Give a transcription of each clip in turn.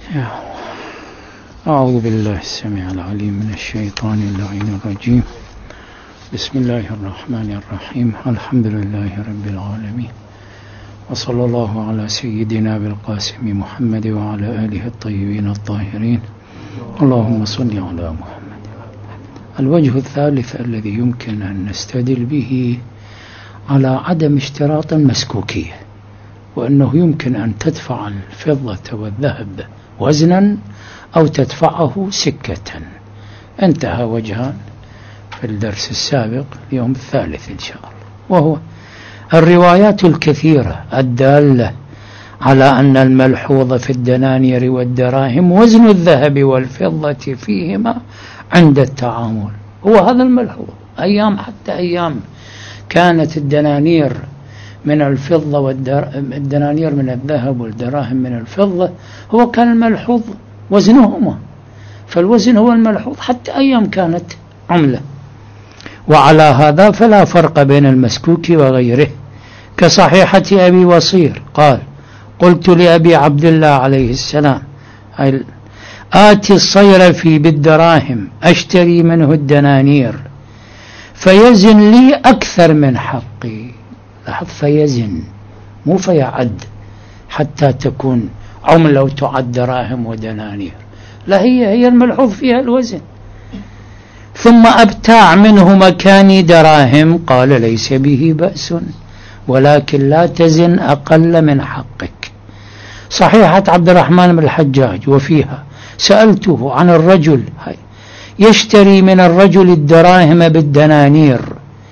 يا أعوذ بالله السميع العليم من الشيطان اللعين الرجيم. بسم الله الرحمن الرحيم. الحمد لله رب العالمين، وصلى الله على سيدنا بالقاسم محمد وعلى آله الطيبين الطاهرين. اللهم صل على محمد. الوجه الثالث الذي يمكن أن نستدل به على عدم اشتراط المسكوكية، وأنه يمكن أن تدفع الفضة والذهب وزنا أو تدفعه سكة. انتهى وجهان في الدرس السابق، اليوم الثالث إن شاء الله، وهو الروايات الكثيرة الدالة على أن الملحوظ في الدنانير والدراهم وزن الذهب والفضة فيهما عند التعامل. هو هذا الملحوظ. حتى أيام كانت الدنانير من الفضة والدنانير من الذهب والدراهم من الفضة، هو كان الملحوظ وزنهما، فالوزن هو الملحوظ حتى أيام كانت عملة. وعلى هذا فلا فرق بين المسكوك وغيره، كصحيحة أبي وصير قال: قلت لأبي عبد الله عليه السلام: آتي الصير في بالدراهم أشتري منه الدنانير فيزن لي أكثر من حقي. لاحظ، فيزن مو فيعد حتى تكون عملة وتعد دراهم ودنانير، لا، هي الملحوظ فيها الوزن. ثم أبتاع منه مكاني دراهم، قال: ليس به بأس، ولكن لا تزن أقل من حقك. صحيحة عبد الرحمن بن الحجاج وفيها: سألته عن الرجل يشتري من الرجل الدراهم بالدنانير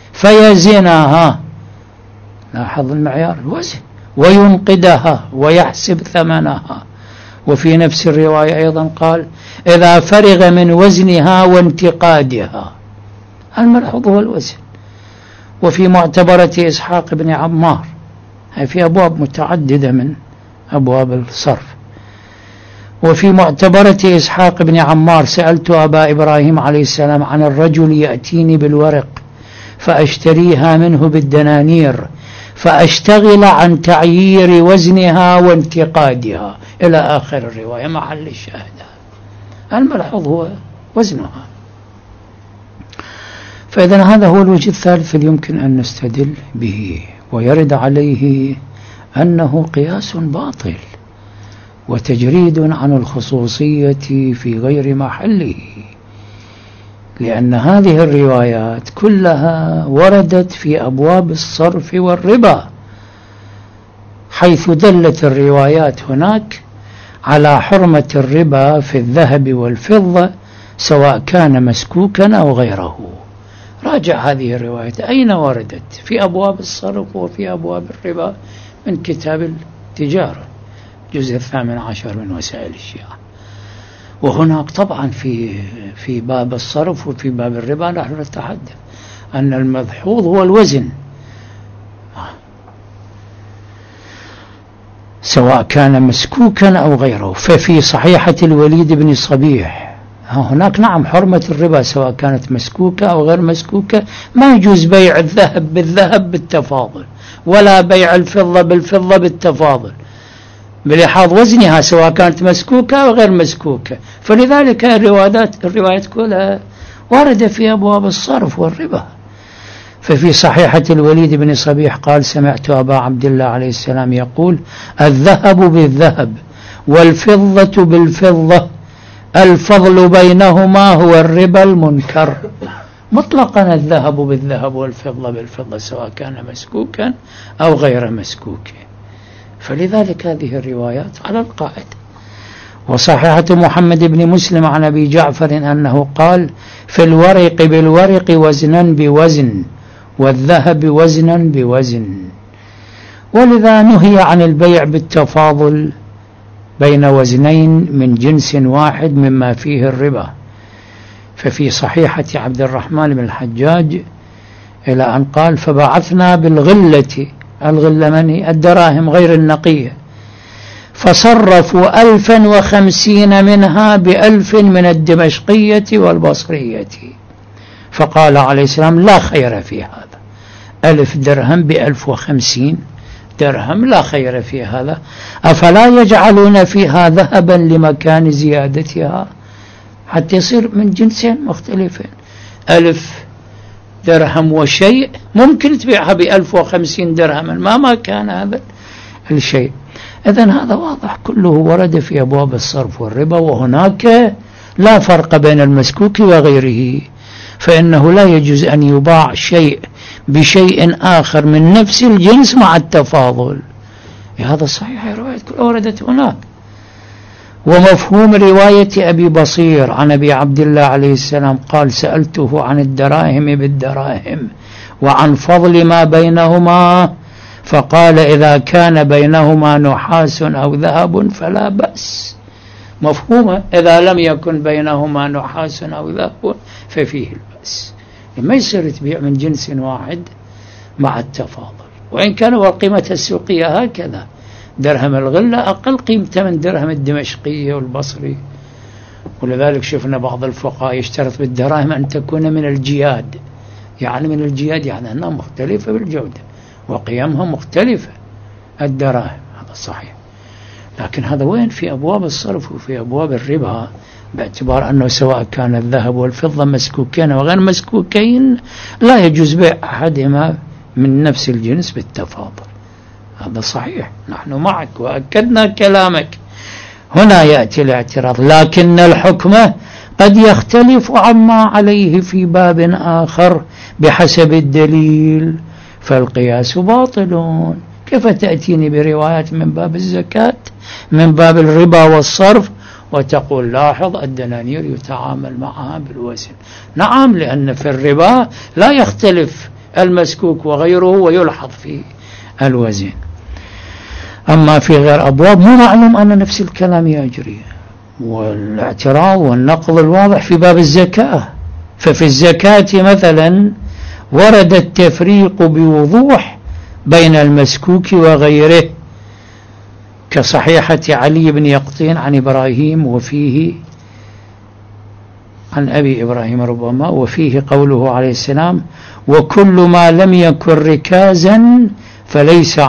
فيزنها، لاحظ المعيار الوزن، وينقدها ويحسب ثمنها. وفي نفس الرواية أيضا قال: إذا فرغ من وزنها وانتقادها. الملحوظ هو الوزن. وفي معتبرة إسحاق بن عمار، في أبواب متعددة من أبواب الصرف، وفي معتبرة إسحاق بن عمار: سألت أبا إبراهيم عليه السلام عن الرجل يأتيني بالورق فأشتريها منه بالدنانير فأشتغل عن تعيير وزنها وانتقادها، إلى آخر الرواية محل الشاهد. الملحوظ هو وزنها. فإذا هذا هو الوجه الثالث الذي يمكن أن نستدل به، ويرد عليه أنه قياس باطل وتجريد عن الخصوصية في غير محله، لأن هذه الروايات كلها وردت في أبواب الصرف والربا، حيث دلت الروايات هناك على حرمة الربا في الذهب والفضة سواء كان مسكوكا أو غيره. راجع هذه الروايات أين وردت في أبواب الصرف وفي أبواب الربا من كتاب التجارة، جزء 18 من وسائل الشيعة. وهناك طبعا في باب الصرف وفي باب الربا نحن نتحدث أن الملحوظ هو الوزن، سواء كان مسكوكا أو غيره. ففي صحيحة الوليد بن صبيح هناك نعم حرمة الربا سواء كانت مسكوكة أو غير مسكوكة. ما يجوز بيع الذهب بالذهب بالتفاضل، ولا بيع الفضة بالفضة بالتفاضل، بلحاظ وزنها سواء كانت مسكوكة أو غير مسكوكة. فلذلك الروايات كلها واردة في أبواب الصرف والربا. ففي صحيحة الوليد بن صبيح قال: سمعت أبا عبد الله عليه السلام يقول: الذهب بالذهب والفضة بالفضة، الفضل بينهما هو الربا المنكر. مطلقا الذهب بالذهب والفضة بالفضة سواء كان مسكوكا أو غير مسكوك. فلذلك هذه الروايات على القاعدة. وصحيحة محمد بن مسلم عن أبي جعفر أنه قال: في الورق بالورق وزنا بوزن، والذهب وزنا بوزن. ولذا نهي عن البيع بالتفاضل بين وزنين من جنس واحد مما فيه الربا. ففي صحيحة عبد الرحمن بن الحجاج إلى أن قال: فبعثنا بالغلة، الغلة من هي؟ الدراهم غير النقية، فصرفوا 1050 منها ب1000 من الدمشقية والبصرية. فقال عليه السلام: لا خير في هذا، 1000 درهم ب1050 درهم لا خير في هذا. أفلا يجعلون فيها ذهبا لمكان زيادتها حتى يصير من جنسين مختلفين؟ 1000 درهم وشيء ممكن تبيعها ب1050 درهما ما كان هذا الشيء. إذن هذا واضح كله ورد في أبواب الصرف والربا، وهناك لا فرق بين المسكوك وغيره، فإنه لا يجوز أن يباع شيء بشيء آخر من نفس الجنس مع التفاضل. هذا صحيح، رواية كلها وردت هناك. ومفهوم رواية أبي بصير عن أبي عبد الله عليه السلام قال: سألته عن الدراهم بالدراهم وعن فضل ما بينهما، فقال: إذا كان بينهما نحاس أو ذهب فلا بأس. مفهومه إذا لم يكن بينهما نحاس أو ذهب ففيه البأس. ما يصير تبيع من جنس واحد مع التفاضل، وإن كان والقيمة السوقية هكذا. درهم الغلة أقل قيمته من درهم الدمشقية والبصري، ولذلك شفنا بعض الفقهاء يشترط بالدراهم أن تكون من الجياد، يعني من الجياد يعني أنها مختلفة بالجودة وقيمها مختلفة الدراهم. هذا صحيح، لكن هذا وين؟ في أبواب الصرف وفي أبواب الربا، باعتبار أنه سواء كان الذهب والفضة مسكوكين وغير مسكوكين لا يجوز بيع أحدهما من نفس الجنس بالتفاضل. هذا صحيح، نحن معك وأكدنا كلامك. هنا يأتي الاعتراض: لكن الحكم قد يختلف عما عليه في باب آخر بحسب الدليل، فالقياس باطل. كيف تأتيني بروايات من باب الزكاة من باب الربا والصرف وتقول لاحظ الدنانير يتعامل معها بالوزن؟ نعم، لأن في الربا لا يختلف المسكوك وغيره ويلحظ في الوزن. أما في غير أبواب مو معلوم أن نفس الكلام يجري. والاعتراض والنقض الواضح في باب الزكاة، ففي الزكاة مثلا ورد التفريق بوضوح بين المسكوك وغيره، كصحيحة علي بن يقطين عن إبراهيم وفيه عن أبي إبراهيم ربما، وفيه قوله عليه السلام: وكل ما لم يكن ركازا فليس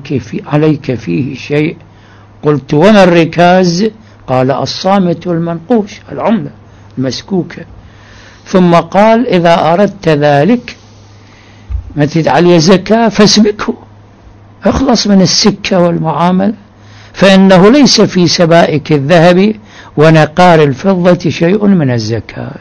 عليك فيه شيء. قلت: وما الركاز؟ قال: الصامت المنقوش، العملة المسكوكة. ثم قال: إذا أردت ذلك ما تدعي زكاة فاسبكه، اخلص من السكة والمعاملة، فإنه ليس في سبائك الذهب ونقار الفضة شيء من الزكاة.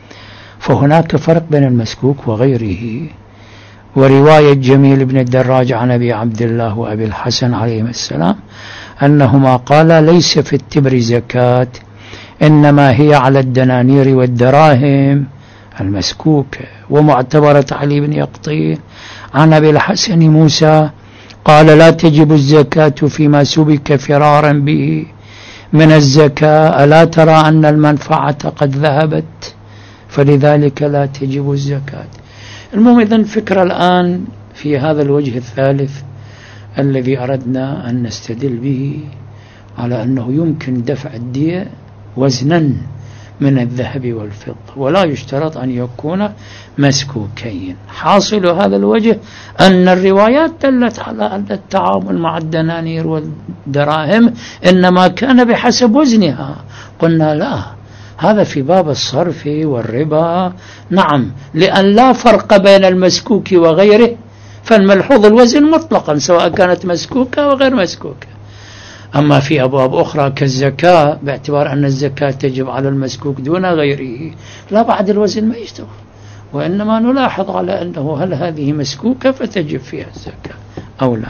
فهناك فرق بين المسكوك وغيره. ورواية جميل بن الدراج عن أبي عبد الله وأبي الحسن عليهم السلام أنهما قالا: ليس في التبر زكاة، إنما هي على الدنانير والدراهم المسكوكة. ومعتبرة علي بن يقطين عن أبي الحسن موسى قال: لا تجب الزكاة فيما سبك فرارا به من الزكاة، ألا ترى أن المنفعة قد ذهبت، فلذلك لا تجب الزكاة. المهم إذن الفكرة الآن في هذا الوجه الثالث الذي أردنا أن نستدل به على أنه يمكن دفع الدية وزنا من الذهب والفضة ولا يشترط أن يكون مسكوكين. حاصل هذا الوجه أن الروايات دلت على أن التعامل مع الدنانير والدراهم إنما كان بحسب وزنها. قلنا لا، هذا في باب الصرف والربا. نعم، لأن لا فرق بين المسكوك وغيره، فالملحوظ الوزن مطلقا سواء كانت مسكوكة وغير مسكوكة. أما في أبواب أخرى كالزكاة باعتبار أن الزكاة تجب على المسكوك دون غيره، لا، بعد الوزن ما يشتغل، وإنما نلاحظ على أنه هل هذه مسكوكة فتجب فيها الزكاة أو لا.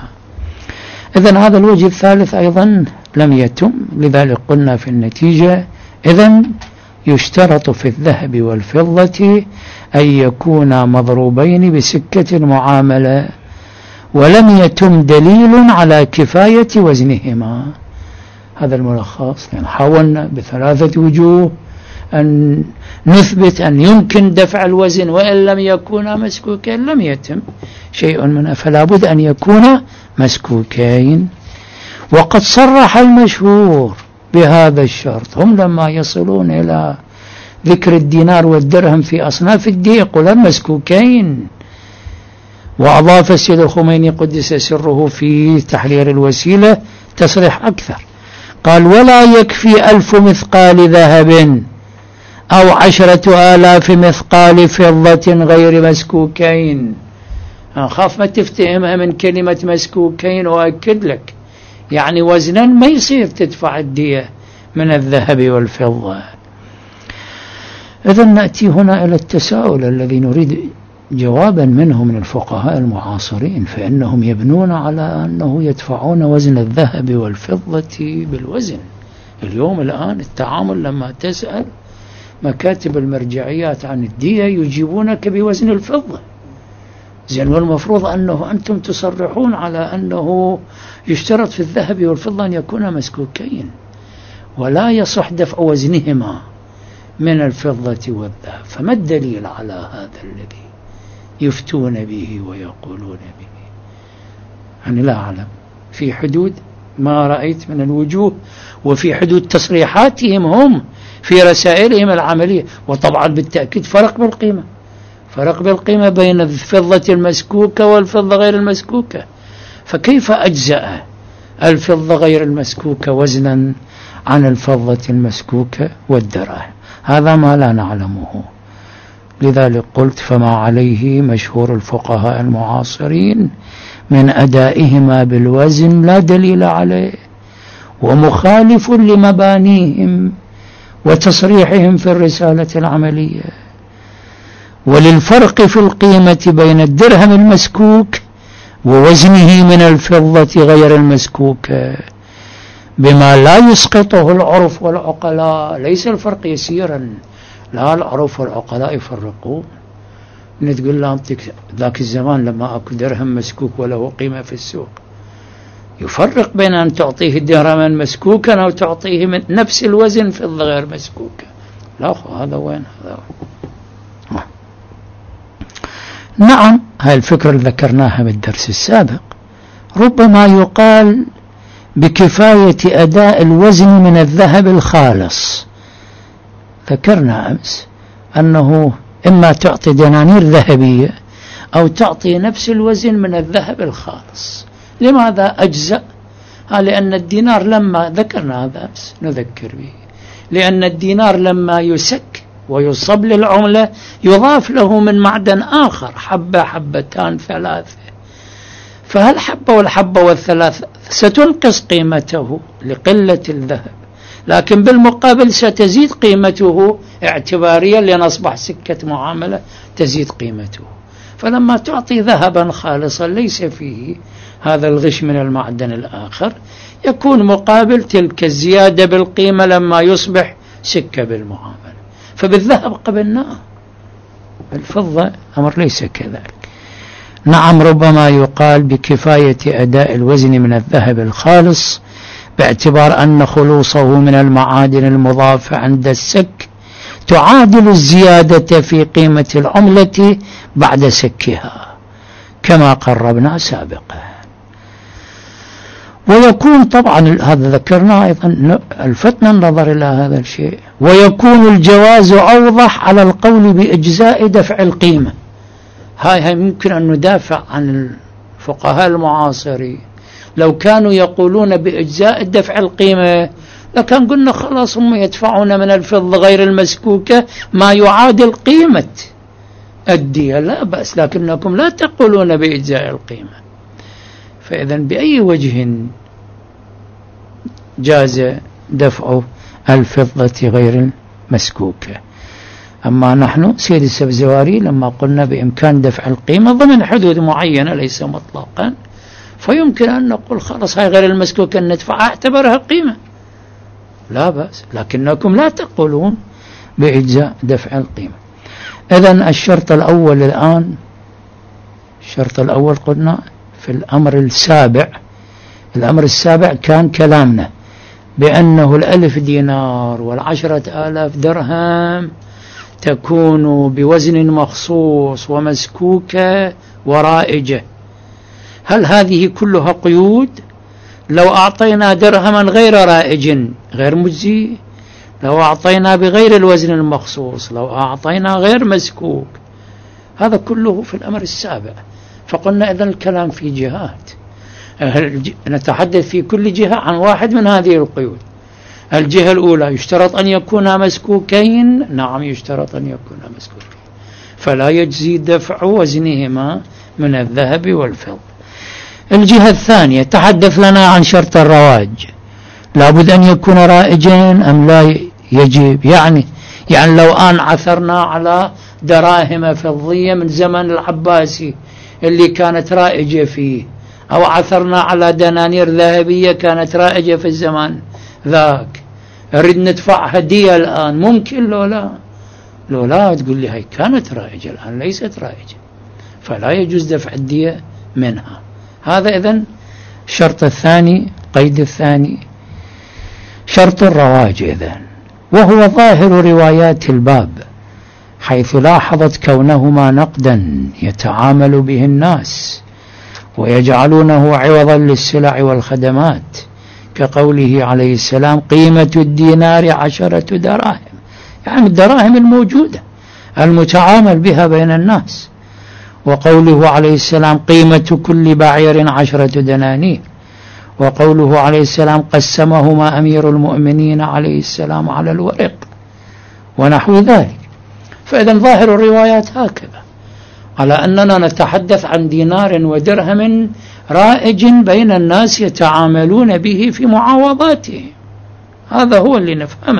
إذن هذا الوجه الثالث أيضا لم يتم، لذلك قلنا في النتيجة إذن يشترط في الذهب والفضة أن يكونا مضروبين بسكة المعاملة، ولم يتم دليل على كفاية وزنهما. هذا الملخص. يعني حاولنا بثلاثة وجوه أن نثبت أن يمكن دفع الوزن وإن لم يكونا مسكوكين، لم يتم شيء منها، فلا بد أن يكونا مسكوكين. وقد صرح المشهور بهذا الشرط، هم لما يصلون إلى ذكر الدينار والدرهم في أصناف الدين يقولون مسكوكين، وأضاف السيد الخميني قدس سره في تحرير الوسيلة تصريح أكثر، قال: ولا يكفي 1000 مثقال ذهب أو 10,000 مثقال فضة غير مسكوكين. أخاف ما تفتهمها من كلمة مسكوكين، وأكد لك يعني وزنا ما يصير تدفع الدية من الذهب والفضة. إذن نأتي هنا إلى التساؤل الذي نريد جوابا منه من الفقهاء المعاصرين، فإنهم يبنون على أنه يدفعون وزن الذهب والفضة بالوزن. اليوم الآن التعامل لما تسأل مكاتب المرجعيات عن الدية يجيبونك بوزن الفضة. زين، والمفروض أنه أنتم تصرحون على أنه يشترط في الذهب والفضة أن يكون مسكوكين، ولا يصح دفع وزنهما من الفضة والذهب. فما الدليل على هذا الذي يفتون به ويقولون به؟ أنا لا أعلم، في حدود ما رأيت من الوجوه وفي حدود تصريحاتهم هم في رسائلهم العملية. وطبعا بالتأكيد فرق بالقيمة بين الفضة المسكوكة والفضة غير المسكوكة. فكيف أجزأ الفضة غير المسكوكة وزنا عن الفضة المسكوكة والدراهم؟ هذا ما لا نعلمه. لذلك قلت: فما عليه مشهور الفقهاء المعاصرين من أدائهما بالوزن لا دليل عليه، ومخالف لمبانيهم وتصريحهم في الرسالة العملية. وللفرق في القيمة بين الدرهم المسكوك ووزنه من الفضة غير المسكوكة بما لا يسقطه العرف والعقلاء. ليس الفرق يسيرا، لا، العرف والعقلاء يفرقون. تقول لا، ذاك الزمان لما أكو درهم مسكوك وله قيمة في السوق، يفرق بين أن تعطيه درهما مسكوكا أو تعطيه من نفس الوزن فضة غير مسكوكة. لا، هذا وين هذا؟ نعم، هاي الفكرة اللي ذكرناها بالدرس السابق. ربما يقال بكفاية أداء الوزن من الذهب الخالص. ذكرنا أمس أنه إما تعطي دنانير ذهبية أو تعطي نفس الوزن من الذهب الخالص. لماذا أجزأ؟ لأن الدينار لما ذكرنا هذا أمس نذكر به، لأن الدينار لما يسك ويصب للعملة يضاف له من معدن آخر، حبة حبتان ثلاثة، فهالحبة والحبة والثلاثة ستنقص قيمته لقلة الذهب، لكن بالمقابل ستزيد قيمته اعتباريا لأن أصبح سكة معاملة تزيد قيمته. فلما تعطي ذهبا خالصا ليس فيه هذا الغش من المعدن الآخر، يكون مقابل تلك الزيادة بالقيمة لما يصبح سكة بالمعاملة. فبالذهب قبلناه، الفضة أمر ليس كذلك. نعم، ربما يقال بكفاية أداء الوزن من الذهب الخالص باعتبار أن خلوصه من المعادن المضافة عند السك تعادل الزيادة في قيمة العملة بعد سكها كما قربنا سابقا. ويكون طبعا هذا ذكرنا أيضا الفتنا النظر إلى هذا الشيء، ويكون الجواز أوضح على القول بإجزاء دفع القيمة. هاي ممكن أن ندافع عن الفقهاء المعاصرين. لو كانوا يقولون بإجزاء دفع القيمة لكان قلنا خلاص هم يدفعون من الفضة غير المسكوكة ما يعادل قيمة الدية، لا بأس، لكنكم لا تقولون بإجزاء القيمة. فإذا بأي وجه جاز دفع الفضة غير المسكوكة؟ أما نحن سيد السبزواري لما قلنا بإمكان دفع القيمة ضمن حدود معينة ليس مطلقا، فيمكن أن نقول خلاص هاي غير المسكوكة ندفعها اعتبرها قيمة، لا بأس، لكنكم لا تقولون بإجزاء دفع القيمة. إذن الشرط الأول الآن، الشرط الأول قلنا في الأمر السابع. الأمر السابع كان كلامنا بأنه 1000 دينار و10,000 درهم تكون بوزن مخصوص ومسكوكة ورائجة. هل هذه كلها قيود؟ لو أعطينا درهما غير رائج غير مجزي، لو أعطينا بغير الوزن المخصوص، لو أعطينا غير مسكوك، هذا كله في الأمر السابع. فقلنا إذن الكلام في جهات، نتحدث في كل جهة عن واحد من هذه القيود. الجهة الأولى يشترط أن يكونا مسكوكين، نعم يشترط أن يكونا مسكوكين، فلا يجزي دفع وزنهما من الذهب والفضة. الجهة الثانية تحدث لنا عن شرط الرواج، لابد أن يكون رائجين أم لا يجب، يعني لو أن عثرنا على دراهم فضية من زمن العباسي اللي كانت رائجة فيه، أو عثرنا على دنانير ذهبية كانت رائجة في الزمان ذاك، أريد ندفع هدية الآن، ممكن لو لا تقول لي هاي كانت رائجة الآن ليست رائجة، فلا يجوز دفع الدية منها. هذا إذن الشرط الثاني، قيد الثاني شرط الرواج إذن، وهو ظاهر روايات الباب، حيث لاحظت كونهما نقدا يتعامل به الناس ويجعلونه عوضا للسلع والخدمات، كقوله عليه السلام قيمة الدينار 10 دراهم، يعني الدراهم الموجودة المتعامل بها بين الناس، وقوله عليه السلام قيمة كل بعير 10 دنانير، وقوله عليه السلام قسمهما أمير المؤمنين عليه السلام على الورق، ونحو ذلك. فإذا ظاهر الروايات هكذا، على أننا نتحدث عن دينار ودرهم رائج بين الناس يتعاملون به في معاوضاتهم، هذا هو اللي نفهمه.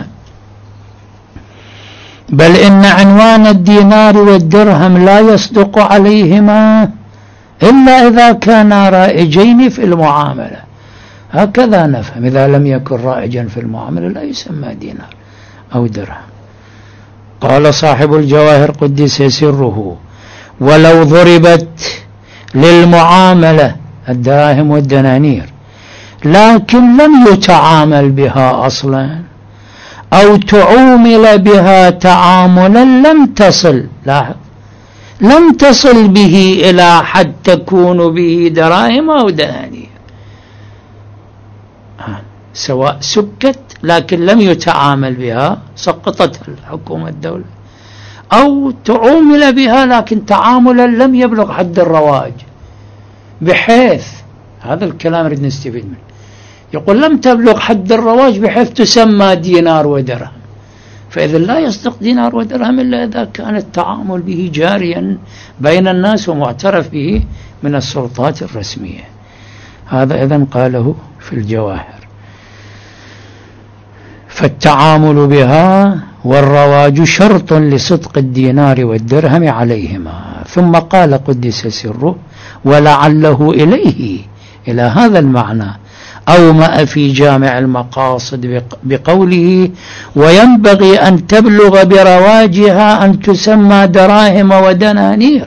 بل إن عنوان الدينار والدرهم لا يصدق عليهما إلا إذا كانا رائجين في المعاملة، هكذا نفهم. إذا لم يكن رائجا في المعاملة لا يسمى دينار أو درهم. قال صاحب الجواهر قدس سره ولو ضربت للمعاملة الدراهم والدنانير لكن لم يتعامل بها أصلا أو تعامل بها تعاملا لم تصل به إلى حد تكون به دراهم أو دنانير، سواء سكت لكن لم يتعامل بها سقطتها الحكومة الدولة، أو تعامل بها لكن تعاملا لم يبلغ حد الرواج، بحيث هذا الكلام نريد نستفيد منه. يقول لم تبلغ حد الرواج بحيث تسمى دينار ودرهم، فإذا لا يصدق دينار ودرهم إلا إذا كان التعامل به جاريا بين الناس ومعترف به من السلطات الرسمية. هذا إذن قاله في الجواهر. فالتعامل بها والرواج شرط لصدق الدينار والدرهم عليهما. ثم قال قدس سره ولعله إلى هذا المعنى أومأ في جامع المقاصد بقوله وينبغي أن تبلغ برواجها أن تسمى دراهم ودنانير،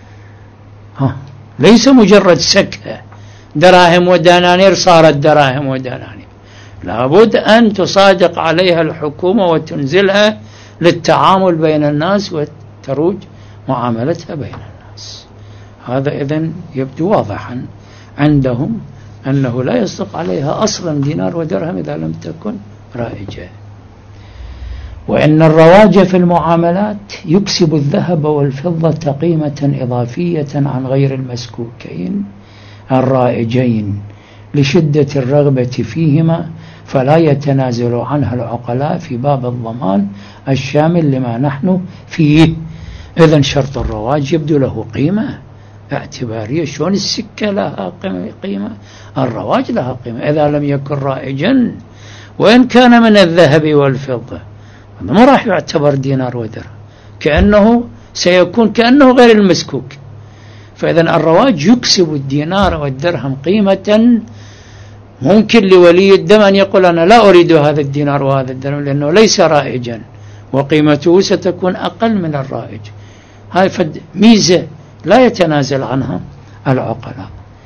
ليس مجرد سكة دراهم ودنانير صارت دراهم ودنانير، لابد أن تصادق عليها الحكومة وتنزلها للتعامل بين الناس وتروج معاملتها بين الناس. هذا إذن يبدو واضحا عندهم أنه لا يصدق عليها أصلا دينار ودرهم إذا لم تكن رائجة. وإن الرواج في المعاملات يكسب الذهب والفضة قيمة إضافية عن غير المسكوكين الرائجين لشدة الرغبة فيهما، فلا يتنازل عنها العقلاء في باب الضمان الشامل لما نحن فيه. إذن شرط الرواج يبدو له قيمة اعتبارية، شلون السكة لها قيمة، الرواج لها قيمة إذا لم يكن رائجا، وإن كان من الذهب والفضة ما راح يعتبر دينار ودرهم، كأنه سيكون كأنه غير المسكوك. فإذن الرواج يكسب الدينار والدرهم قيمة ممكن لولي الدم أن يقول أنا لا أريد هذا الدينار وهذا الدرهم لأنه ليس رائجا وقيمته ستكون أقل من الرائج. هاي ميزة لا يتنازل عنها العقلاء.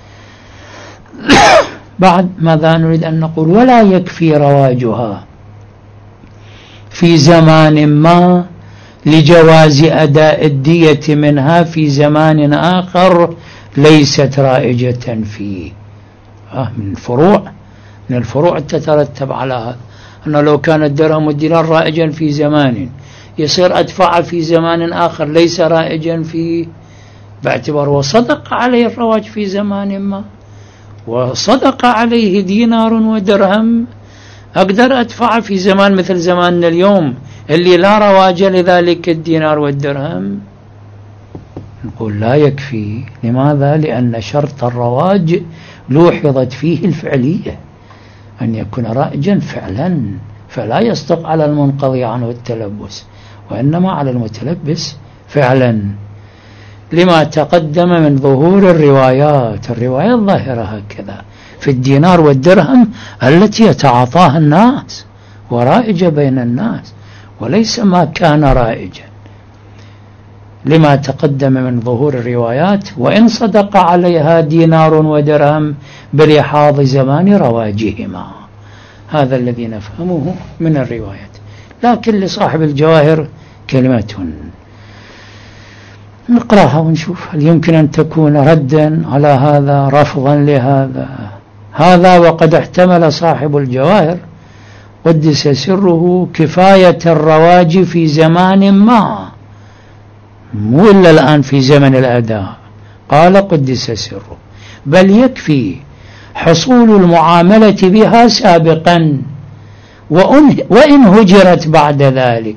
بعد ماذا نريد أن نقول؟ ولا يكفي رواجها في زمان ما لجواز أداء الدية منها في زمان آخر ليست رائجة فيه. من الفروع تترتب على هذا أنه لو كان الدرهم والدينار رائجا في زمان يصير أدفع في زمان آخر ليس رائجا فيه باعتبار وصدق عليه الرواج في زمان ما، وصدق عليه دينار ودرهم، أقدر أدفع في زمان مثل زماننا اليوم اللي لا رواج لذلك الدينار والدرهم؟ نقول لا يكفي. لماذا؟ لأن شرط الرواج لوحظت فيه الفعلية، أن يكون رائجا فعلا، فلا يصدق على المنقضي عنه التلبس، وإنما على المتلبس فعلا، لما تقدم من ظهور الروايات الظاهرة هكذا في الدينار والدرهم التي يتعاطاها الناس ورائجة بين الناس، وليس ما كان رائجا، لما تقدم من ظهور الروايات، وإن صدق عليها دينار ودرهم بلحاظ زمان رواجهما. هذا الذي نفهمه من الروايات. لكن لصاحب الجواهر كلمة نقرأها ونشوف هل يمكن أن تكون ردا على هذا، رفضا لهذا. هذا وقد احتمل صاحب الجواهر قدس سره كفاية الرواج في زمان ما، مو إلا الآن في زمن الأداء، قال قدس سره، بل يكفي حصول المعاملة بها سابقا، وإن هجرت بعد ذلك.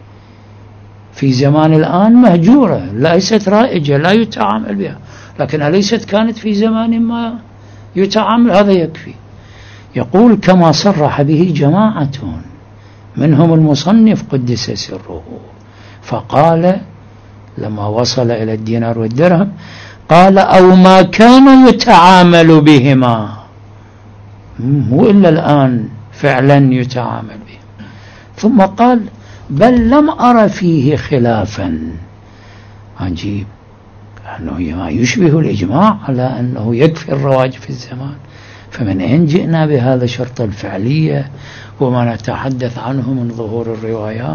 في زمان الآن مهجورة، ليست رائجة، لا يتعامل بها، لكن أليست كانت في زمان ما يتعامل؟ هذا يكفي. يقول كما صرح به جماعة منهم المصنف قدس سره، فقال لما وصل إلى الدينار والدرهم قال أو ما كان يتعامل بهما، مو إلا الآن فعلا يتعامل بهما. ثم قال بل لم أرى فيه خلافا. عجيب، أنه ما يشبه الإجماع على أنه يكفي الرواج في الزمان، فمن أين جئنا بهذا شرط الفعلية وما نتحدث عنه من ظهور الروايات؟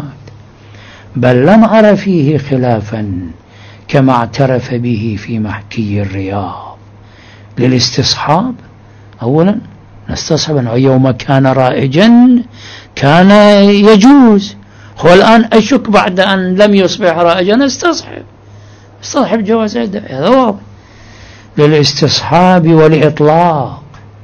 بل لم أرى فيه خلافا كما اعترف به في محكي الرياض للاستصحاب. أولا نستصحب أنه يوم كان رائجا كان يجوز، هو الآن أشك بعد أن لم يصبح رائجا استصحب جواز هذا واضح، للاستصحاب والإطلاق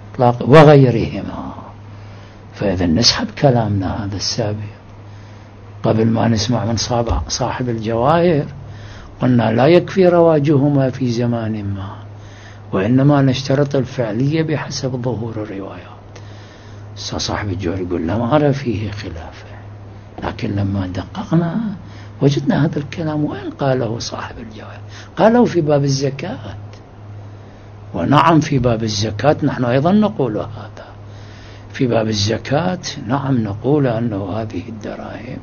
وغيرهما. فإذا نسحب كلامنا هذا السابق قبل ما نسمع من صاحب الجواهر، قلنا لا يكفي رواجهما في زمان ما، وإنما نشترط الفعلية بحسب ظهور الروايات. صاحب الجواهر يقول لم أرى فيه خلافه، لكن لما دققنا وجدنا هذا الكلام. وين قاله صاحب الجواهر؟ قاله في باب الزكاة. ونعم في باب الزكاة نحن أيضا نقول هذا. في باب الزكاة نعم نقول أنه هذه الدراهم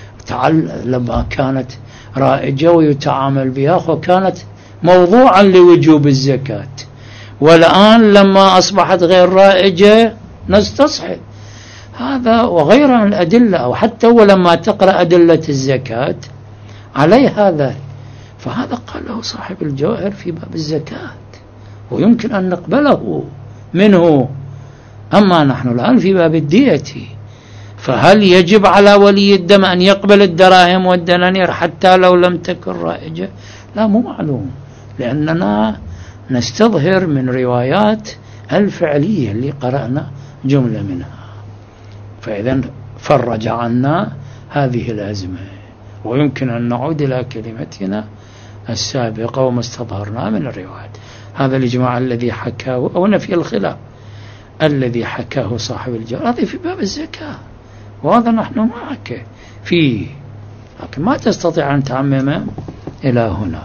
لما كانت رائجة ويتعامل بها وكانت موضوعا لوجوب الزكاة، والآن لما أصبحت غير رائجة نستصحب هذا وغيره من الأدلة، أو حتى ولما تقرأ أدلة الزكاة عليه هذا. فهذا قاله صاحب الجواهر في باب الزكاة ويمكن أن نقبله منه. أما نحن الآن في باب الدية، فهل يجب على ولي الدم أن يقبل الدراهم والدنانير حتى لو لم تكن رائجة؟ لا، مو معلوم، لأننا نستظهر من روايات الفعلية اللي قرأنا جملة منها، فإذا فرج عنا هذه الأزمة. ويمكن أن نعود إلى كلمتنا السابقة وما استظهرنا من الروايات. هذا الإجماع الذي حكاه أو نفي الخلاف الذي حكاه صاحب الجواهر هذا في باب الزكاة، وهذا نحن معك فيه، لكن ما تستطيع أن تعمم إلى هنا.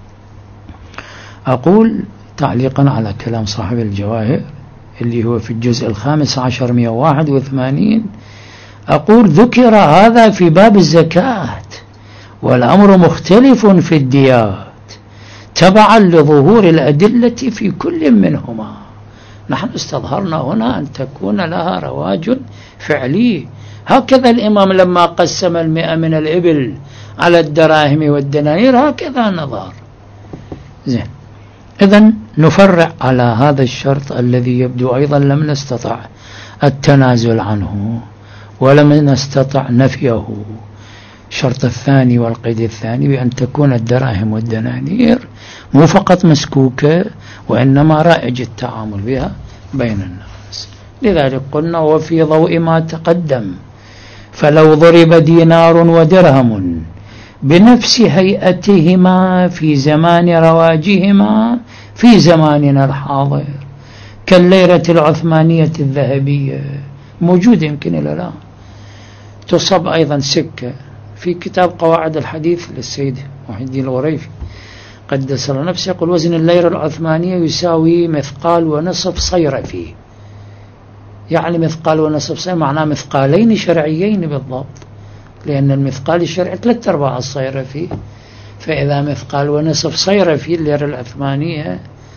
أقول تعليقا على كلام صاحب الجواهر اللي هو في الجزء 15 181، أقول ذكر هذا في باب الزكاة والأمر مختلف في الديات تبعا لظهور الأدلة في كل منهما. نحن استظهرنا هنا أن تكون لها رواج فعلي. هكذا الإمام لما قسم 100 من الإبل على الدراهم والدنانير هكذا نظر. زين، إذن نفرع على هذا الشرط الذي يبدو أيضا لم نستطع التنازل عنه ولم نستطع نفيه. الشرط الثاني والقيد الثاني بأن تكون الدراهم والدنانير مو فقط مسكوكة وإنما رائج التعامل بها بين الناس. لذلك قلنا وفي ضوء ما تقدم فلو ضرب دينار ودرهم بنفس هيئتهما في زمان رواجهما في زماننا الحاضر كالليرة العثمانية الذهبية موجود يمكن إلى الآن، تصب أيضا سكة. في كتاب قواعد الحديث للسيد محي الدين الغريفي قدس الله نفسه يقول وزن الليرة العثمانية يساوي مثقال ونصف صيرفي، يعني مثقال ونصف صيرفي معناه مثقالين شرعيين بالضبط، لأن المثقال الشرعي 3/4 الصيرفي، فإذا مثقال ونصف صيرفي الليرة العثمانية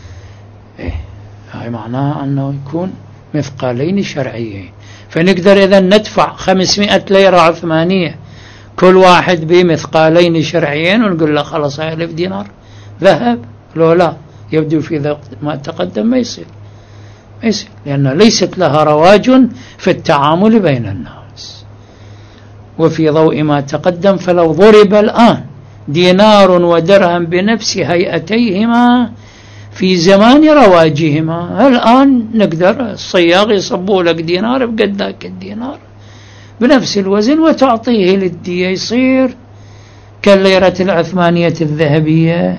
هاي معناه أنه يكون مثقالين شرعيين. فنقدر إذا ندفع 500 ليرة عثمانية كل واحد بمثقالين شرعيين ونقول له خلاص 1000 دينار ذهب. لو لا يبدو في ما تقدم ما يصير لأن ليست لها رواج في التعامل بين الناس. وفي ضوء ما تقدم فلو ضرب الآن دينار ودرهم بنفس هيئتيهما في زمان رواجهما، الآن نقدر الصياغ يصبوا لك دينار بقد ذاك الدينار بنفس الوزن وتعطيه للدية، يصير كالليرة العثمانية الذهبية.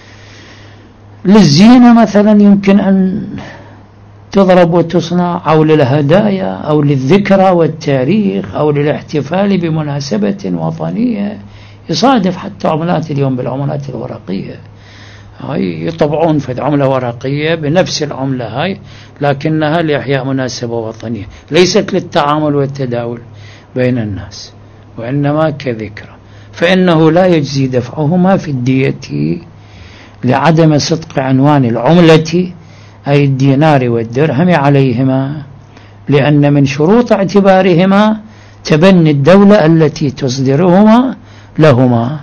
للزينة مثلا يمكن أن تضرب وتصنع، أو للهدايا أو للذكرى والتاريخ أو للاحتفال بمناسبة وطنية. يصادف حتى عملات اليوم بالعملات الورقية هاي يطبعون في عملة ورقية بنفس العملة هاي لكنها لإحياء مناسبة وطنية، ليست للتعامل والتداول بين الناس وإنما كذكرى، فإنه لا يجزي دفعهما في الدية لعدم صدق عنوان العملة أي الدينار والدرهم عليهما، لأن من شروط اعتبارهما تبني الدولة التي تصدرهما لهما.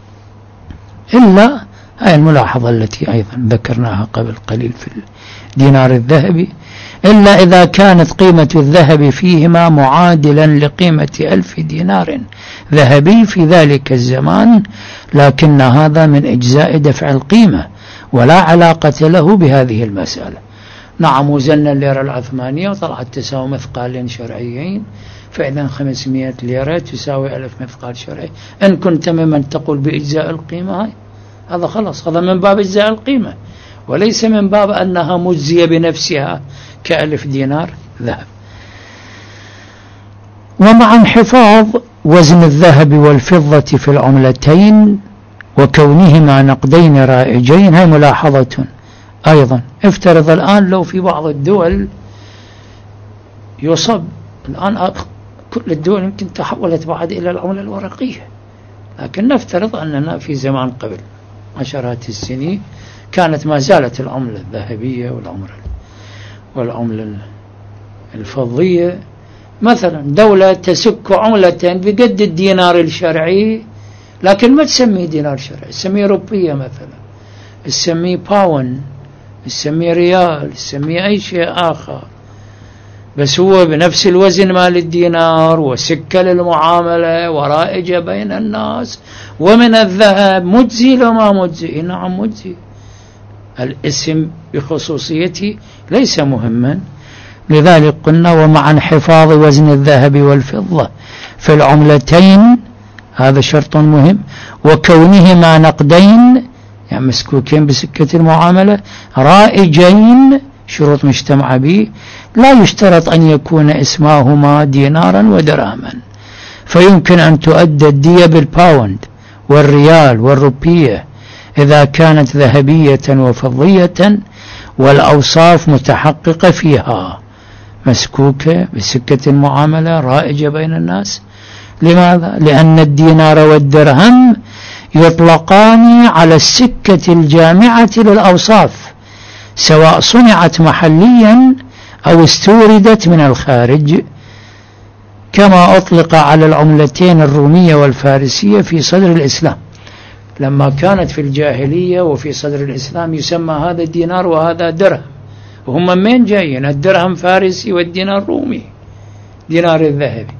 إلا هذه الملاحظة التي أيضا ذكرناها قبل قليل في الدينار الذهبي، إلا إذا كانت قيمة الذهب فيهما معادلا لقيمة 1000 دينار ذهبي في ذلك الزمان، لكن هذا من إجزاء دفع القيمة ولا علاقة له بهذه المسألة. نعم وزن الليرة العثمانية وطلعت تساوي مثقالين شرعيين، فإذا 500 ليرة تساوي 1000 مثقال شرعي. إن كنت ممن تقول بإجزاء القيمة هاي هذا خلاص، هذا من باب إجزاء القيمة وليس من باب أنها مجزية بنفسها ك1000 دينار ذهب. ومع انحفاظ وزن الذهب والفضة في العملتين وكونهما نقدين رائجين، هاي ملاحظة أيضا. افترض الآن لو في بعض الدول يصب الآن كل الدول يمكن تحولت بعد إلى العملة الورقية، لكن نفترض أننا في زمان قبل عشرات السنين كانت ما زالت العملة الذهبية والعملة الفضية. مثلا دولة تسك عملتين بقد الدينار الشرعي لكن ما تسميه دينار شرعي، تسميه روبية مثلا، تسميه باون، تسميه ريال، تسميه أي شيء آخر، بس هو بنفس الوزن مال الدينار وسكة للمعاملة ورائجة بين الناس ومن الذهب. مجزي لو ما مجزي؟ نعم مجزي. الاسم بخصوصيته ليس مهما. لذلك قلنا ومع انحفاظ وزن الذهب والفضة في العملتين، هذا شرط مهم، وكونهما نقدين يعني مسكوكين بسكة المعاملة رائجين شروط مجتمع به، لا يشترط أن يكون اسماهما دينارا ودرهما، فيمكن أن تؤدى الدية بالباوند والريال والروبية إذا كانت ذهبية وفضية والأوصاف متحققة فيها، مسكوكة بسكة المعاملة رائجة بين الناس. لماذا؟ لأن الدينار والدرهم يطلقان على السكة الجامعة للأوصاف سواء صنعت محليا أو استوردت من الخارج، كما أطلق على العملتين الرومية والفارسية في صدر الإسلام. لما كانت في الجاهلية وفي صدر الإسلام يسمى هذا دينار وهذا درهم، وهم من جايين؟ الدرهم فارسي والدينار رومي، دينار الذهبي.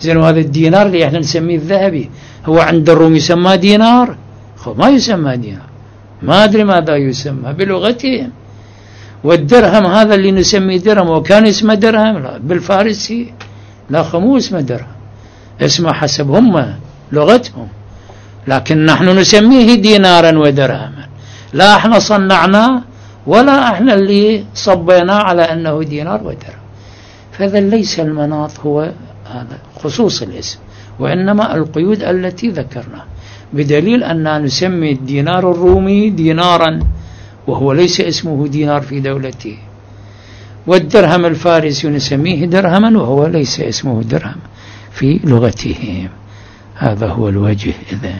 زين وهذا الدينار اللي احنا نسميه الذهبي هو عند الروم يسمى دينار؟ ما يسمى دينار، ما أدري ماذا يسمى بلغتهم. والدرهم هذا اللي نسميه درهم وكان اسمه درهم لا بالفارسي، لا مو اسمه درهم، اسمه حسب هم لغتهم، لكن نحن نسميه دينارا ودرهما، لا احنا صنعناه ولا احنا اللي صبيناه على انه دينار ودرهم. فإذا ليس المناط هو هذا خصوص الاسم، وإنما القيود التي ذكرنا، بدليل أننا نسمي الدينار الرومي دينارا وهو ليس اسمه دينار في دولته، والدرهم الفارسي نسميه درهما وهو ليس اسمه درهم في لغتهم. هذا هو الوجه. إذن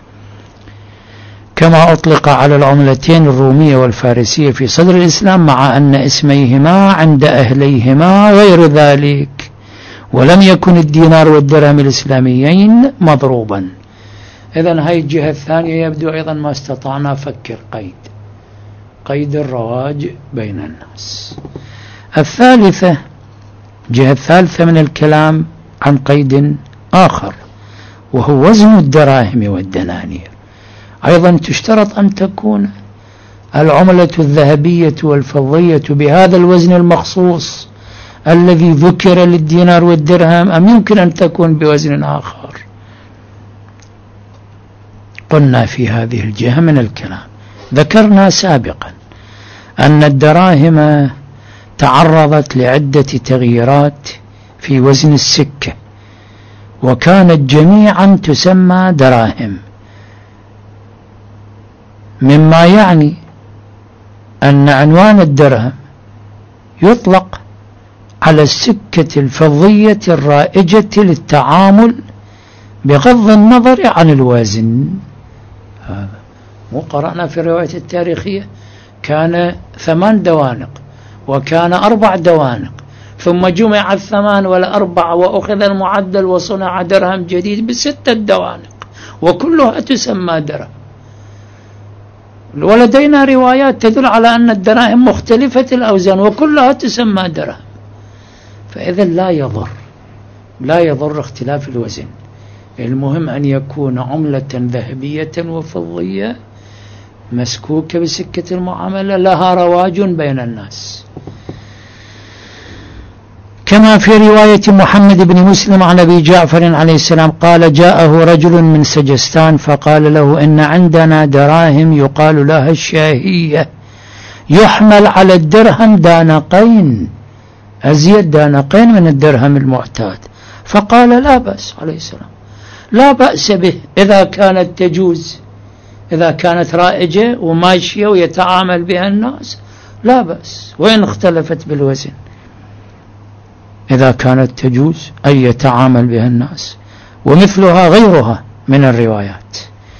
كما أطلق على العملتين الرومية والفارسية في صدر الإسلام مع أن اسميهما عند أهليهما غير ذلك، ولم يكن الدينار والدرهم الإسلاميين مضروبا. إذن هاي الجهة الثانية يبدو أيضا ما استطعنا فك قيد الرواج بين الناس. الثالثة، جهة الثالثة من الكلام عن قيد آخر وهو وزن الدراهم والدنانير. أيضا تشترط أن تكون العملة الذهبية والفضية بهذا الوزن المخصوص الذي ذكر للدينار والدرهم، أم يمكن أن تكون بوزن آخر؟ قلنا في هذه الجهة من الكلام ذكرنا سابقا أن الدراهم تعرضت لعدة تغييرات في وزن السكة، وكانت جميعا تسمى دراهم، مما يعني أن عنوان الدرهم يطلق على السكة الفضية الرائجة للتعامل بغض النظر عن الوزن. هذا مو قرأنا في الرواية التاريخية كان 8 دوانق وكان 4 دوانق، ثم جمع 8 وال4 وأخذ المعدل وصنع درهم جديد ب6 دوانق وكلها تسمى درهم. ولدينا روايات تدل على أن الدراهم مختلفة الأوزان وكلها تسمى درهم. فإذا لا يضر اختلاف الوزن، المهم أن يكون عملة ذهبية وفضية مسكوكة بسكة المعاملة لها رواج بين الناس. كما في رواية محمد بن مسلم عن أبي جعفر عليه السلام قال: جاءه رجل من سجستان فقال له: إن عندنا دراهم يقال لها الشاهية يحمل على الدرهم دانقين، أزيد دانقين من الدرهم المعتاد. فقال: لا بأس عليه السلام، لا بأس به إذا كانت تجوز، إذا كانت رائجة وماشية ويتعامل بها الناس لا بأس، وإن اختلفت بالوزن، إذا كانت تجوز أن يتعامل بها الناس، ومثلها غيرها من الروايات.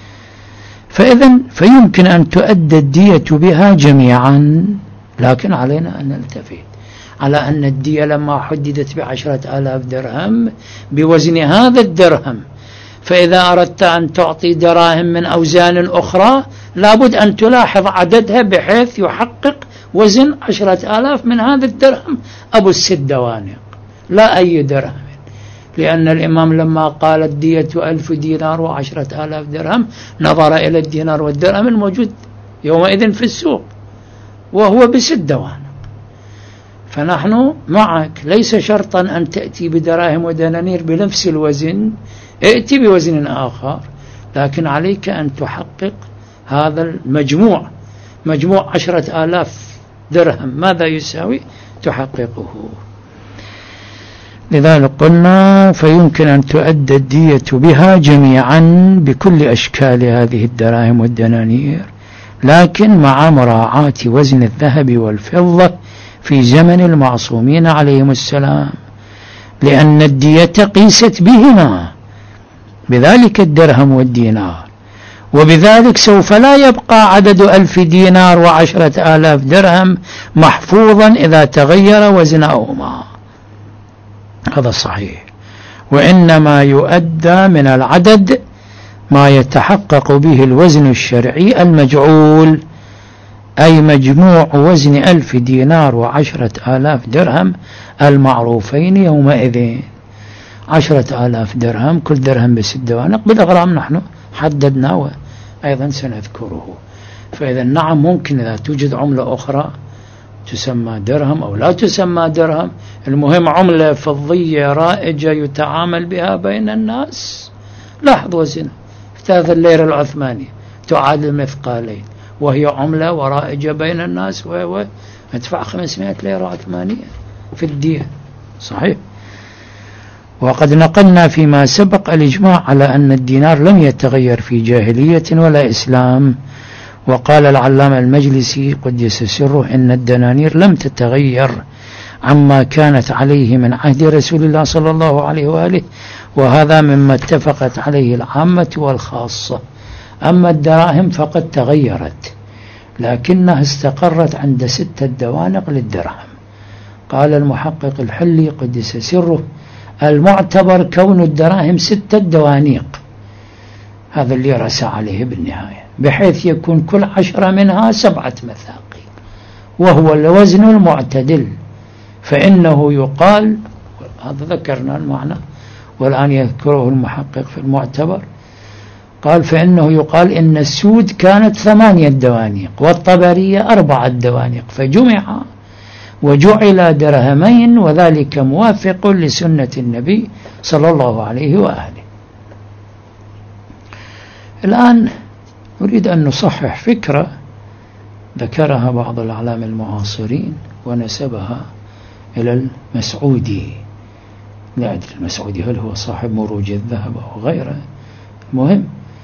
فيمكن أن تؤدى الدية بها جميعا، لكن علينا أن نلتفت على أن الدية لما حددت ب10,000 درهم بوزن هذا الدرهم، فإذا أردت أن تعطي دراهم من أوزان أخرى لابد أن تلاحظ عددها بحيث يحقق وزن 10,000 من هذا الدرهم أبو 6 دوانق، لا أي درهم، لأن الإمام لما قال الدية 1000 دينار و10,000 درهم نظر إلى الدينار والدرهم الموجود يومئذ في السوق وهو ب6 دوانق. فنحن معك، ليس شرطا أن تأتي بدراهم ودنانير بنفس الوزن، ائتي بوزن آخر، لكن عليك أن تحقق هذا المجموع، مجموع 10,000 درهم ماذا يساوي تحققه. لذلك قلنا فيمكن أن تؤدى الدية بها جميعا بكل أشكال هذه الدراهم والدنانير، لكن مع مراعاة وزن الذهب والفضة في زمن المعصومين عليهم السلام، لأن الدية قيست بهما، بذلك الدرهم والدينار، وبذلك سوف لا يبقى عدد 1000 دينار و10,000 درهم محفوظا إذا تغير وزنهما، هذا صحيح، وإنما يؤدى من العدد ما يتحقق به الوزن الشرعي المجعول، أي مجموع وزن 1000 دينار و10,000 درهم المعروفين يومئذ. 10,000 درهم، كل درهم ب6 دوانق بالأغرام نحن حددنا وأيضا سنذكره. فإذا نعم ممكن إذا توجد عملة أخرى تسمى درهم أو لا تسمى درهم، المهم عملة فضية رائجة يتعامل بها بين الناس. لاحظ وزنها 3 الليرة العثمانية تعادل مثقالين، وهي عملة ورائجة بين الناس، وادفع 500 ليرة عثمانية في الدية. صحيح. وقد نقلنا فيما سبق الإجماع على أن الدينار لم يتغير في جاهلية ولا إسلام. وقال العلامة المجلسي قدس سره إن الدنانير لم تتغير عما كانت عليه من عهد رسول الله صلى الله عليه وآله، وهذا مما اتفقت عليه العامة والخاصة. أما الدراهم فقد تغيرت، لكنها استقرت عند 6 دوانق للدرهم. قال المحقق الحلي قدس سره المعتبر كون الدراهم 6 دوانيق، هذا اللي رسى عليه بالنهاية، بحيث يكون كل 10 منها 7 مثاقيل، وهو الوزن المعتدل. فإنه يقال، هذا ذكرنا المعنى والآن يذكره المحقق في المعتبر، قال فإنه يقال إن السود كانت 8 دوانيق والطبرية 4 دوانيق، فجمع وجعل درهمين، وذلك موافق لسنة النبي صلى الله عليه وآله. الآن نريد أن نصحح فكرة ذكرها بعض الأعلام المعاصرين ونسبها إلى المسعودي. لا أدري المسعودي هل هو صاحب مروج الذهب أو غيره، مهم.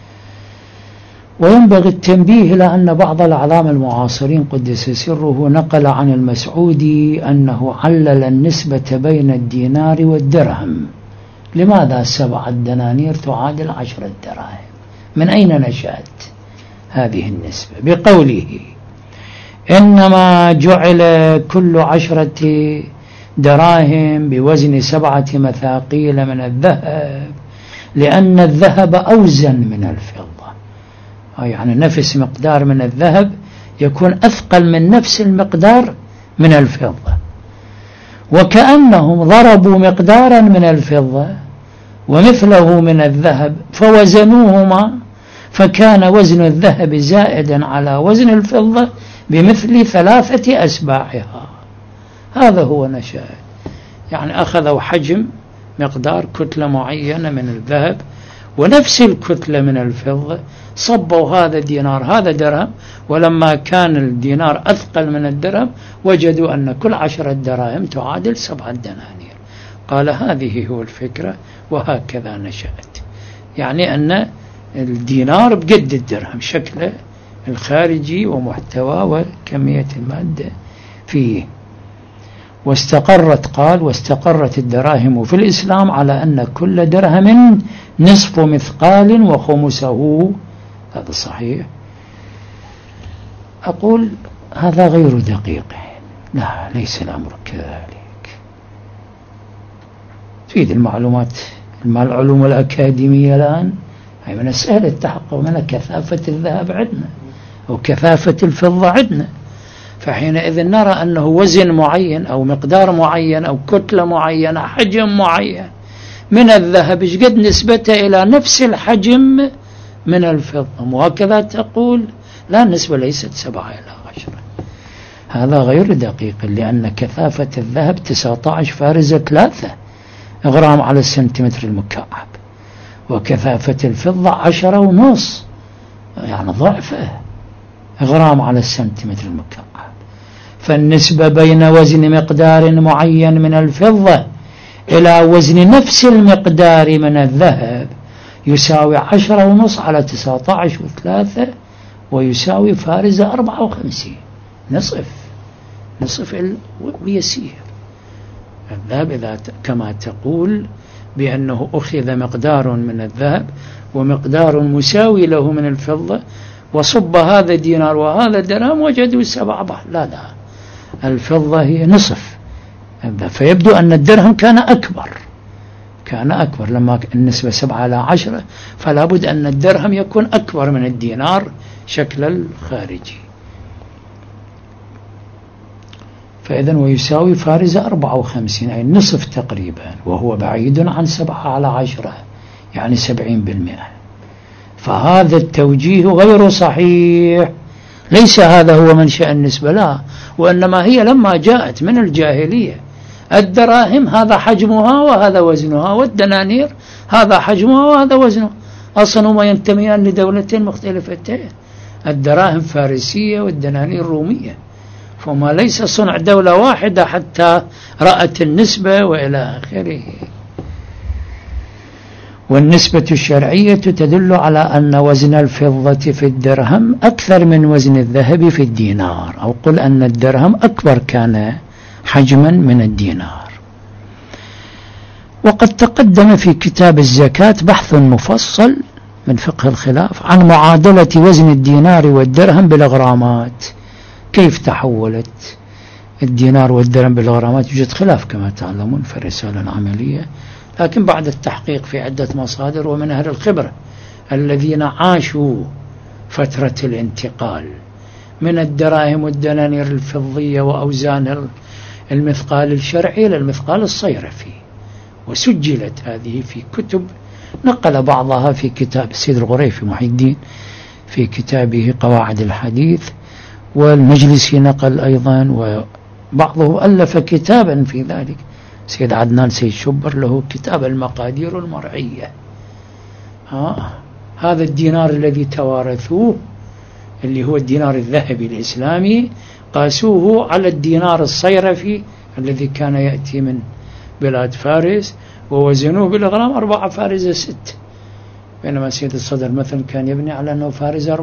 وينبغي التنبيه إلى أن بعض الأعلام المعاصرين قدس سره نقل عن المسعودي أنه علل النسبة بين الدينار والدرهم. لماذا 7 دنانير تعادل 10 دراهم؟ من أين نشأت هذه النسبة؟ بقوله إنما جعل كل 10 دراهم بوزن 7 مثاقيل من الذهب لأن الذهب أوزن من الفضة، يعني نفس مقدار من الذهب يكون أثقل من نفس المقدار من الفضة، وكأنهم ضربوا مقدارا من الفضة ومثله من الذهب فوزنوهما، فكان وزن الذهب زائدا على وزن الفضة بمثل 3 أسباعها. هذا هو نشأ، يعني أخذوا حجم مقدار كتلة معينة من الذهب ونفس الكتلة من الفضة، صبوا هذا دينار هذا درهم، ولما كان الدينار أثقل من الدرهم وجدوا أن كل 10 دراهم تعادل 7 دنانير. قال هذه هو الفكرة وهكذا نشأت، يعني أن الدينار بقد الدرهم شكله الخارجي ومحتوى وكمية المادة فيه. واستقرت الدراهم في الإسلام على أن كل درهم نصف مثقال وخمسه. هذا صحيح. أقول هذا غير دقيق، لا ليس الأمر كذلك. تريد المعلومات العلوم الأكاديمية الآن هي من السهل التحقق من كثافة الذهب عندنا وكثافة الفضة عندنا، فحينئذ نرى أنه وزن معين أو مقدار معين أو كتلة معينة حجم معين من الذهب ايش قد نسبته إلى نفس الحجم من الفضة، وهكذا تقول لا النسبة ليست 7 إلى 10. هذا غير دقيق، لأن كثافة الذهب 19.3 غرام على السنتيمتر المكعب، وكثافة الفضة 10.5، يعني ضعفه غرام على السنتيمتر المكعب. فالنسبة بين وزن مقدار معين من الفضة إلى وزن نفس المقدار من الذهب يساوي 10.5 على 19.3 ويساوي فارزة 54، نصف ويسير. الذهب إذا كما تقول بأنه أخذ مقدار من الذهب ومقدار مساوي له من الفضة وصب هذا دينار وهذا درهم وجدوا 7 لا الفضة هي نصف، فيبدو أن الدرهم كان أكبر لما النسبة 7 إلى 10، فلا بد أن الدرهم يكون أكبر من الدينار شكل الخارجي. فإذن ويساوي فارزة 54، أي النصف تقريبا، وهو بعيد عن 7/10 يعني 70%. فهذا التوجيه غير صحيح، ليس هذا هو منشأ النسبة، لا، وإنما هي لما جاءت من الجاهلية الدراهم هذا حجمها وهذا وزنها، والدنانير هذا حجمها وهذا وزنها، أصلا هما ينتميان لدولتين مختلفتين، الدراهم فارسية والدنانير رومية، فما ليس صنع دولة واحدة حتى رأت النسبة وإلى آخره. والنسبة الشرعية تدل على أن وزن الفضة في الدرهم أكثر من وزن الذهب في الدينار، أو قل أن الدرهم أكبر كان حجما من الدينار. وقد تقدم في كتاب الزكاة بحث مفصل من فقه الخلاف عن معادلة وزن الدينار والدرهم بالغرامات، كيف تحولت الدينار والدرهم بالغرامات. يوجد خلاف كما تعلمون في الرسالة العملية، لكن بعد التحقيق في عدة مصادر ومن أهل الخبرة الذين عاشوا فترة الانتقال من الدراهم والدنانير الفضية وأوزان المثقال الشرعي للمثقال الصيرفي، وسجلت هذه في كتب، نقل بعضها في كتاب السيد الغريفي محي الدين في كتابه قواعد الحديث، والمجلسي نقل أيضا، وبعضه ألف كتابا في ذلك، سيد عدنان سيد شبر له كتاب المقادير المرعية. هذا الدينار الذي توارثوه اللي هو الدينار الذهبي الإسلامي قاسوه على الدينار الصيرفي الذي كان يأتي من بلاد فارس، ووزنوه بالغرام 4 فارزة 6، بينما سيد الصدر مثلا كان يبني على أنه فارزة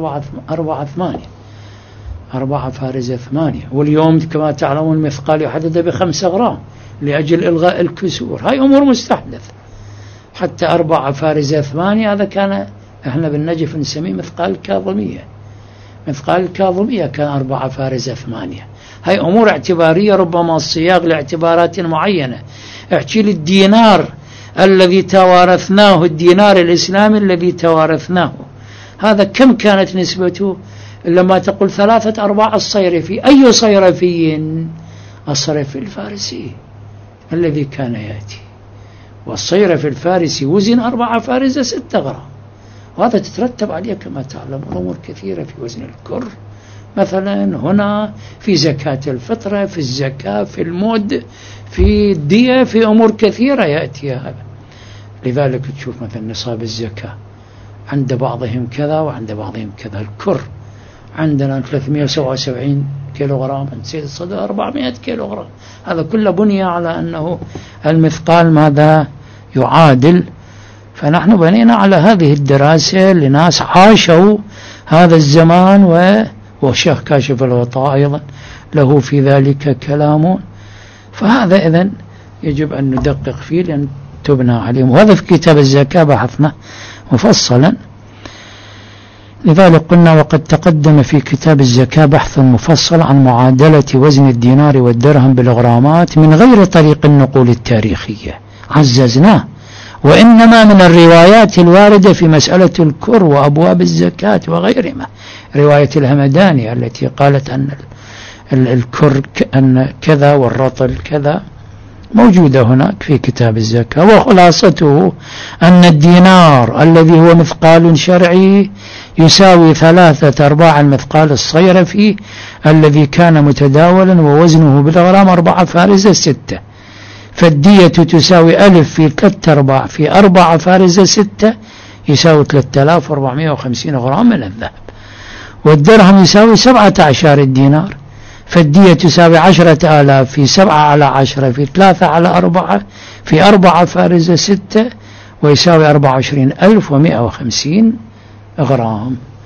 4 فارزة 8. واليوم كما تعلمون المثقال يحدد ب5 غرام لأجل إلغاء الكسور، هاي أمور مستحدثة. حتى 4 فارزة 8 هذا كان احنا بالنجف نسميه مثقال الكاظمية، مثقال الكاظمية كان 4 فارزة 8. هاي أمور اعتبارية، ربما الصياغ لاعتبارات معينة. احكي للدينار الذي توارثناه، الدينار الإسلامي الذي توارثناه، هذا كم كانت نسبته؟ لما تقول 3/4 الصيرفي، أي صيرفي؟ الصيرفي الفارسي الذي كان يأتي، والصيرفي الفارسي وزن 4 فارزة 6 غرام، وهذا تترتب عليه كما تعلمون أمور كثيرة في وزن الكر، مثلا هنا في زكاة الفطرة، في الزكاة، في المد، في الدية، في أمور كثيرة يأتي هذا. لذلك تشوف مثلا نصاب الزكاة عند بعضهم كذا وعند بعضهم كذا. الكر عندنا 377 كيلوغرام، عند سيد الصدر 400 كيلوغرام، هذا كله بني على أنه المثقال ماذا يعادل. فنحن بنينا على هذه الدراسة لناس عاشوا هذا الزمان، والشيخ كاشف الغطاء أيضا له في ذلك كلام. فهذا إذن يجب أن ندقق فيه لأن تبنى عليه، وهذا في كتاب الزكاة بحثنا مفصلا. لذلك قلنا وقد تقدم في كتاب الزكاة بحث مفصل عن معادلة وزن الدينار والدرهم بالغرامات من غير طريق النقول التاريخية، عززناه، وإنما من الروايات الواردة في مسألة الكر وأبواب الزكاة وغيرها. رواية الهمداني التي قالت أن الكر أن كذا والرطل كذا موجودة هناك في كتاب الزكاة. وخلاصته أن الدينار الذي هو مثقال شرعي يساوي 3/4 المثقال الصيرفي الذي كان متداولا ووزنه بالغرام 4 فارزة 6، فالدية تساوي 1000 في 3/4 في 4 فارزة 6 يساوي 3450 غرام من الذهب. والدرهم يساوي 17 الدينار، فالدية تساوي 10,000 في 7/10 في 3/4 في 4 فارزة 6 ويساوي 24,150 غرام.